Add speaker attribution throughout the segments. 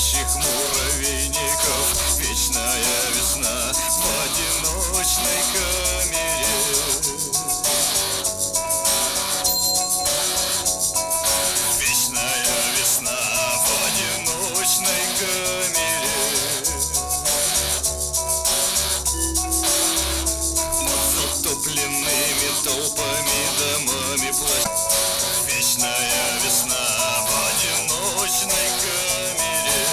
Speaker 1: спящих муравейников. Вечная весна в одиночной камере. Вечная весна в одиночной камере. Под затопленными толпами домами площадь. Вечная весна в одиночной камере.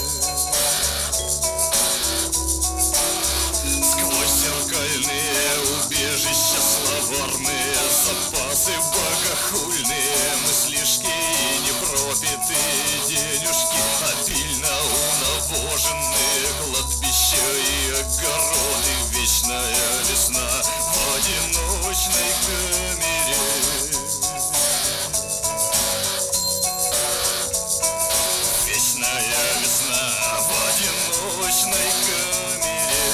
Speaker 1: Сквозь зеркальные убежища, словарные запасы богохульные, мыслишки и непропитые денежки, обильно унавоженные кладбища и огороды. Вечная весна в одиночной камере. Вечная весна в одиночной камере.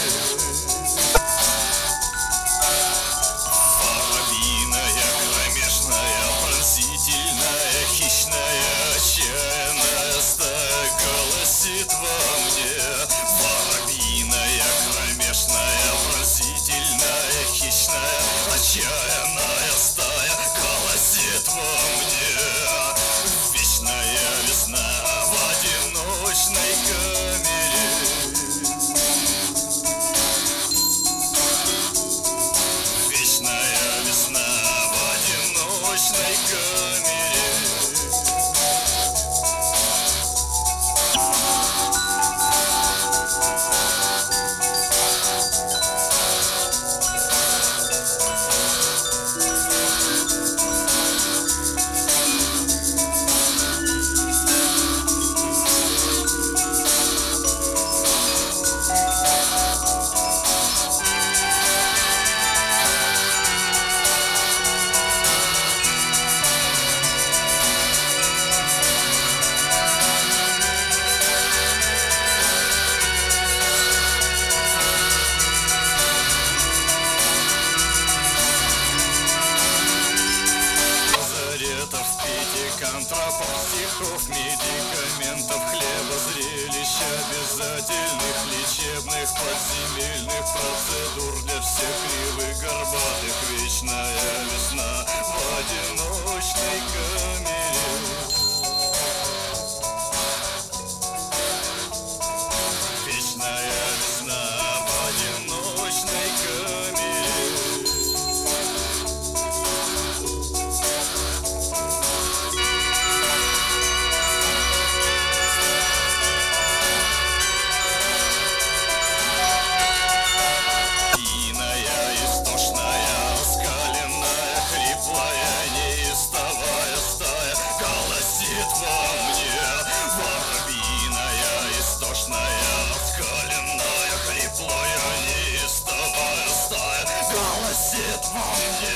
Speaker 1: Воробьиная, кромешная, пронзительная, хищная, отчаянная стая голосит во мне. Воробьиная, кромешная, пронзительная, хищная, отчаянная стая голосит во мне. Вечная весна в одиночной камере. Вечная весна в одиночной камере. Контрапов, стихов, медикаментов, хлеба, зрелищ обязательных, лечебных, подземельных процедур для всех кривых, горбатых. Вечная весна в одиночной камере. Вечная весна в одиночной камере. Воробьиная, истошная, оскаленная, хриплая, неистовая стая голосит во мне.